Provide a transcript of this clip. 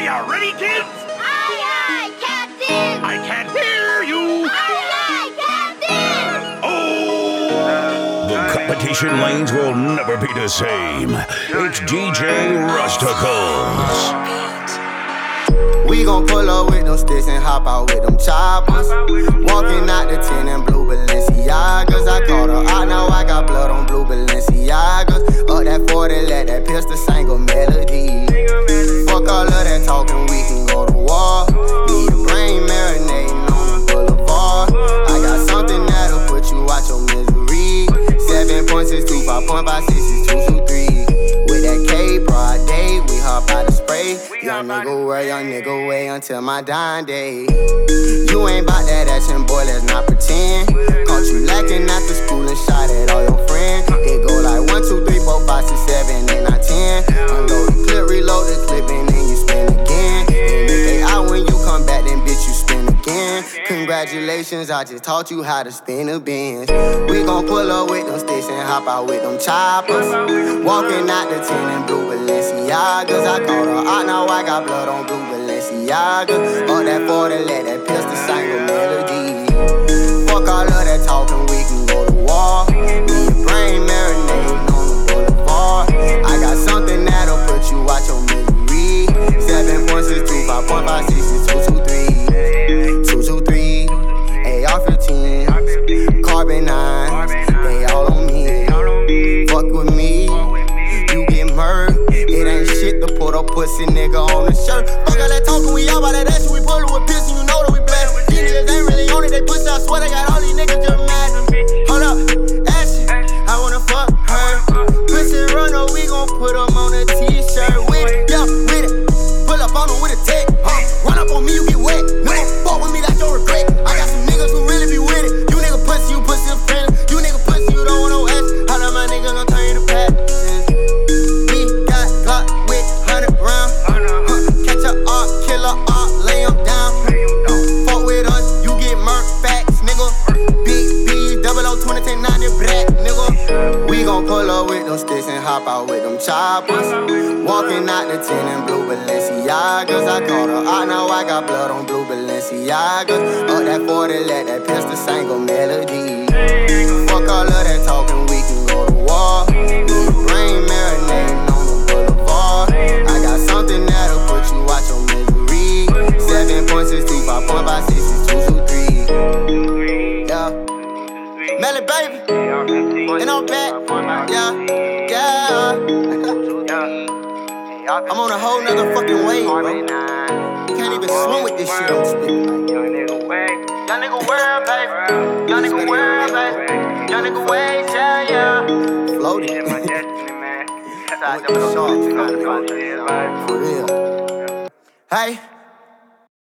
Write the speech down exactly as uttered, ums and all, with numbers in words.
ya ready, kids? Aye, aye, Captain! I can't hear you! Aye, aye, Captain! Oh! The competition lanes will never be the same. It's D J Rusticles. We gon' pull up with them sticks and hop out with them choppers. Walking out the ten in blue Balenciagas. I caught her out, now I got blood on blue Balenciagas. Up that forty, let that pistol sing a melody. Fuck all of that talking, we can go to war. Need a brain marinating on the boulevard. I got something that'll put you out your misery. seven point six two, five point five six is two two three. With that K, broad day, we hop out the spray. Young nigga way, young nigga way until my dying day. You ain't bout that action, boy, let's not pretend. Caught you lacking after school and shot at all your friends. It go like one, two, three, four, five, six, seven, eight, nine, ten. Unload the clip, reload the clip, and then you spin again. And if they out when you come back, then bitch, you spin again. Congratulations, I just taught you how to spin a Benz. We gon' pull up with them sticks and hop out with them choppers. Walking out the ten in blue Balenciagas. I caught her out, now I got blood on blue Balenciagas. Up that forty, let that pistol sing a melody. Fuck all of that talking, we can go to war. Need a brain marinating on the boulevard. I got something that'll put you out your misery. seven point six two, five point five six is two two three. two two three, A R fifteen, carbon nine, they all on me. Fuck with me, you get murdered. It ain't shit to put a pussy nigga on the shirt. Fuck all that talking, we all about that action. We pullin' with pistol, you know that we blast. These niggas ain't really on it, they pussy, I swear they got all these niggas just mad. Hold up, action, I wanna fuck her. Pussy runner, we gon' put them on a t-shirt. With it, yeah, with it. Pull up on them with a tech, huh? Run up on me, you get wet. Nigga, fuck with me, that's your regret. I got some niggas who really be with it. You nigga pussy, you pussy a friend. You nigga pussy, you don't want no ass. How do my nigga gon' turn you to passes? We got Glock with hundred round. Huh, catch a op, kill a op, lay him down. Fuck with us, you get murked, facts, nigga. Big B's, double O, twenty, ten, ninety, black, nigga. We gon' pull up with them sticks and hop out with them choppers. Walking out the ten in blue Balenciagas. I caught her out, now I got blood on blue Balenciagas. Up that forty, let that pistol sing a melody. Fuck all of that talking, we can go to war. Need a brain marinating on the boulevard. I got something that'll put you out your misery. seven point six two, five point five six is two two three. Yeah. Melly baby, and I'm back. Yeah, yeah. I'm on a whole nother fucking wave, bro. You can't even swim with this shit I'm spitting. Young nigga way, young nigga way, baby. Young nigga way, baby. Young nigga way, yeah, yeah. Floating. For real. Hey.